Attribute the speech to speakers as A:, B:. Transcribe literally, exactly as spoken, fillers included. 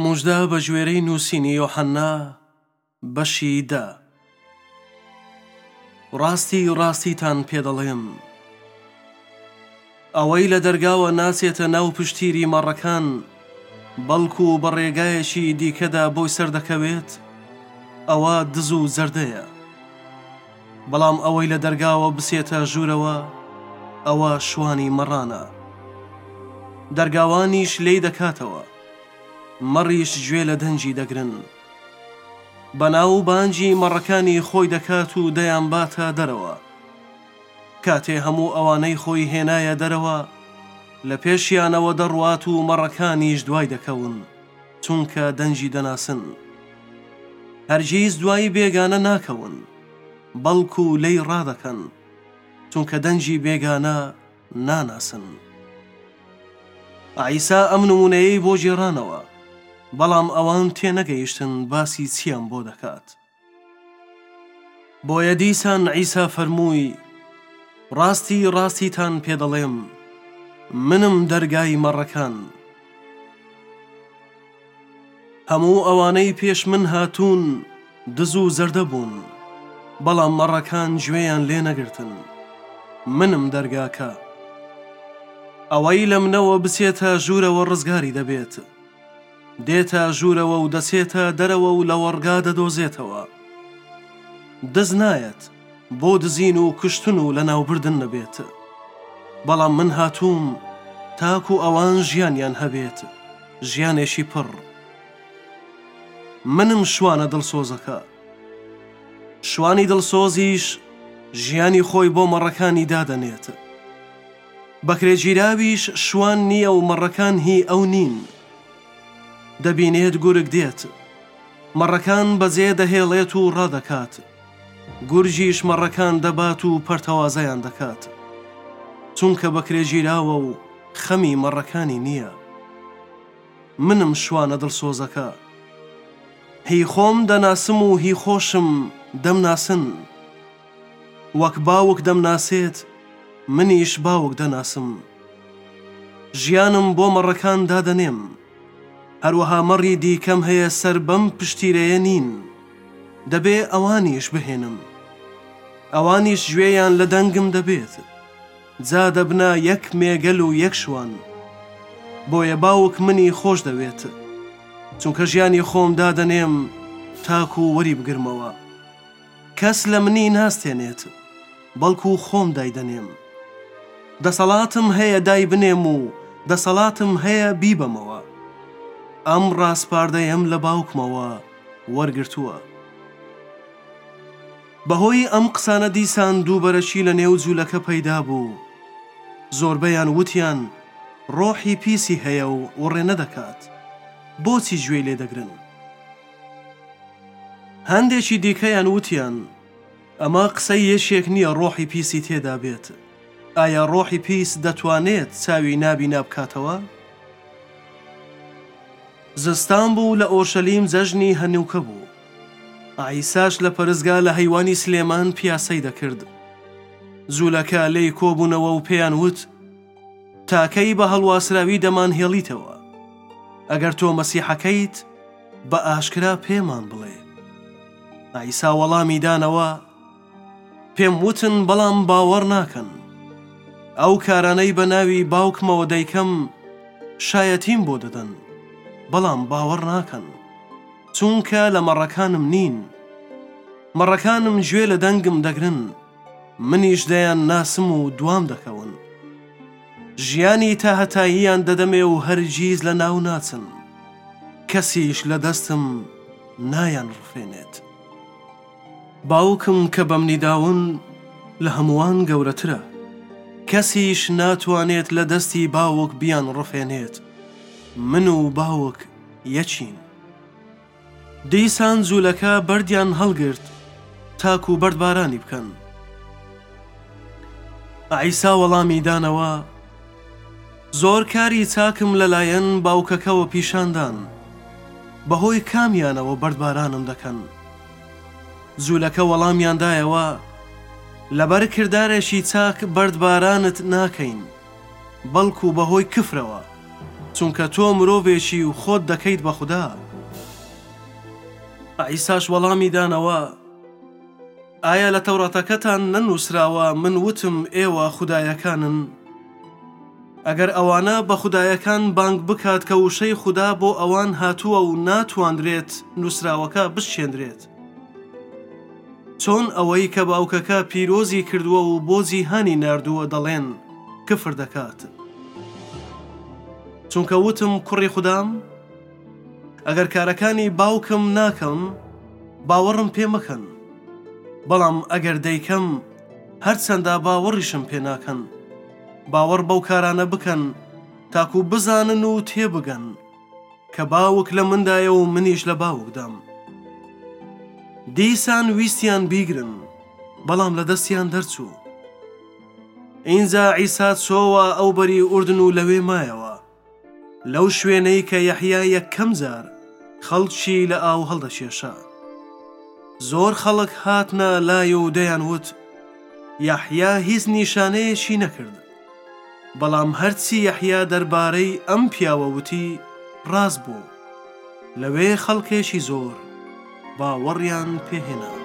A: ئامۆژدا بە ژوێرەی نووسینی یۆحەنا بەشی دا. ڕاستی ڕاستیتان پێدەڵێم، ئەوەی لە دەرگاوە ناچێتە ناو پشتیری مەڕەکان بەڵکو و بە ڕێگایەکی دیکەدا بۆی سەردەکەوێت، ئەوە دز و زەردەیە. بەڵام ئەوەی لە دەرگاوە بسێتە ژوورەوە، ئەوە شوانی مەڕانە. دەرگاوانیش لێی دەکاتەوە، مەڕیش گوێ لە دەنجی دەگرن. بەناو بانجی مەڕەکانی خۆی دەکات و دەیان باتە دەرەوە. کاتێ هەموو ئەوانەی خۆی هێنایە دەرەوە، لە پێشیانەوە دەڕوات و مەڕەکانیش دوای دەکەون، چونکە دەنجی دەناسن. هەرگیز دوای بێگانە ناکەون، بەڵکو لێی ڕادەکەن، چونکە دەنجی بێگانە ناناسن. عیسا ئەم نمونەیەی بۆ جێڕانەوە، بەڵام ئەوان تێنەگەیشتن باسی چیان بۆ دەکات. بۆیە دیسان عیسا فەرمووی: ڕاستی ڕاستیتان پێدەڵێم، منم دەرگای مەڕەکان. هەموو ئەوانەی پێش من هاتوون دز و زەردە بوون، بەڵام مەڕەکان گوێیان لێ نەگرتن. منم دەرگاکە. ئەوەی لە منەوە بچێتە ژوورەوە ڕزگاری دەبێت، دێتە ژوورەوە و دەچێتە دەرەوە و لە وەڕگا دەدۆزێتەوە. دز نایەت بۆ دزین و کوشتن و لە ناوبردن نەبێت، بەڵام من هاتووم تاکو ئەوان ژیانیان هەبێت، ژیانێکی پڕ. منم شوانە دڵسۆزەکە. شوانی دڵسۆزیش ژیانی خۆی بۆ مەڕەکانی دادەنێت. بەکرێگیراویش شوان نییە و مەڕەکان هی ئەو نین. دەبینێت گورگ دێت، مەڕەکان بەجێ دەهێڵێت و ڕادەکات. گورجیش مەڕەکان دەبات و پەرتەوازەیان دەکات، چونکە بەکرێگیراوە و خەمی مەڕەکانی نییە. منم شوانە دڵسۆزەکە. هی خۆم دەناسم و هی خۆشم دەمناسن. وەک باوک دەمناسێت، منیش باوک دەناسم. ژیانم بۆ مەڕەکان دادەنێم. هەروەها مەڕی دیکەم هەیە سەر بەم پشتیرەیە نین، دەبێ ئەوانیش بهێنم. ئەوانیش گوێیان لە دەنگم دەبێت، جا دەبنا یەک مێگەل و یەک شوان. بۆیە باوک منی خۆش دەوێت، چونکە ژیانی خۆم دادەنێم تاکو وەری بگرمەوە. کەس لە منی ناستێنێت، بەڵکو خۆم دایدەنێم. دەسەڵاتم هەیە دای بنێم و دەسەڵاتم هەیە بیبەمەوە. ئەم ڕاستپاردەیەم لە باوکمەوە وەرگرتووە. بەهۆی ئەم قسانە دیسان دووبەرەشی لە نێو جوولەکە پەیدا بوو. زۆربەیان وتیان ڕۆحی پیسی هەیە و وڕێ نەدەکات، بۆچی گوێی لێ دەگرن؟ هەندێکی دیکەیان وتیان ئەمە قسەی یەشێک نییە ڕۆحی پیسی تێدا بێت. ئایا ڕۆحی پیس دەتوانێت چاوی نابینا بکاتەوە؟ زستان بوو لە ئۆرشەلیم جەژنی هەنووکە بوو. عیساش لە پەرزگا لە هەیوانی سلێمان پیاسەی دەکرد. جوولەکە لێی کۆبوونەوە و پێیان وت: تاکەی بە هەڵواسراوی دەمان هێڵیتەوە. ئەگەر تۆ مەسیحەکەیت، بە ئاشکرا پێمان بڵێ. عیسا وەڵامی دانەوە: پێم وتن بەڵام باوەڕ ناکەن. ئەو کارانەی بە ناوی باوکمەوە دەیکەم شایەتیم بۆ دەدەن، بەڵام باوەڕ ناکەن، چونکە لە مەڕەکانم نین. مەڕەکانم گوێ لە دەنگم دەگرن، منیش دەیان ناسم و دوام دەکەون. ژیانی تا هەتاییان دەدەمێ و هەرگیز لە ناو ناچن. کەسیش لە دەستم نایان ڕفێنێت. باوکم کە بە منی داون لە هەمووان گەورەترە. کەسیش ناتوانێت لە دەستی باوک بیان ڕفێنێت. من و باوک یەکین. دیسان جوولەکە بەردیان هەڵگرت تاکو بەردبارانی بکەن. عیسا وەڵامی دانەوە: زۆر کاری چاکم لەلایەن باوکەکەوە پیشاندان، بەهۆی کامیانەوە بەردبارانم دەکەن. جوولەکە وەڵامیاندایەوە: لەبەر کردارێکی چاک بەردبارانت ناکەین، بەڵکو بەهۆی کفرەوە، چونکە تۆ مرۆڤێکی و خۆت دەکەیت بە خودا. عیساش وەڵامی دانەوە: ئایا لە تەوراتەکەتان نەنووسراوە من وتم ئێوە خودایەکانن؟ ئەگەر ئەوانە بە خودایەکان بانگ بکات کە وشەی خوددا بۆ ئەوان هاتووە و ناتواندرێت نووسراوەکە بشکێندرێت. چۆن ئەوەی کە باوکەکە پیرۆزی کردووە و بۆ جیهانی ناردووە دەڵێن کفر دەکات؟ چونکە وتم کوڕی خوددام؟ ئەگەر کارەکانی باوکم ناکەم باوەڕم پێ مەکەن، بەڵام ئەگەر دەیکەم هەرچەندە باوەڕیشم پێ ناکەن، باوەڕ بەو کارانە بکەن تاکو بزانن و تێبگەن کە باوک لە مندایە و منیش لە باوکدام. دیسان ویستیان بیگرن بەڵام لە دەستیان دەرچوو. ئینجا عیسا چۆوە ئەو بەری ئوردن و لەوێ مایەوە، لەو شوێنەی کە یەحیا یەکەم جار خەڵکی لە ئاو هەڵدەشێشە. زۆر خەڵک هاتنە لایە و دەیان وت یەحیا هیچ نیشانەیەکی نەکرد، بەڵام هەرچی یەحیا دەربارەی ئەم پیاوە وتی ڕاست بوو. لەوێ خەڵکێکی زۆر باوەڕیان پێهێنا.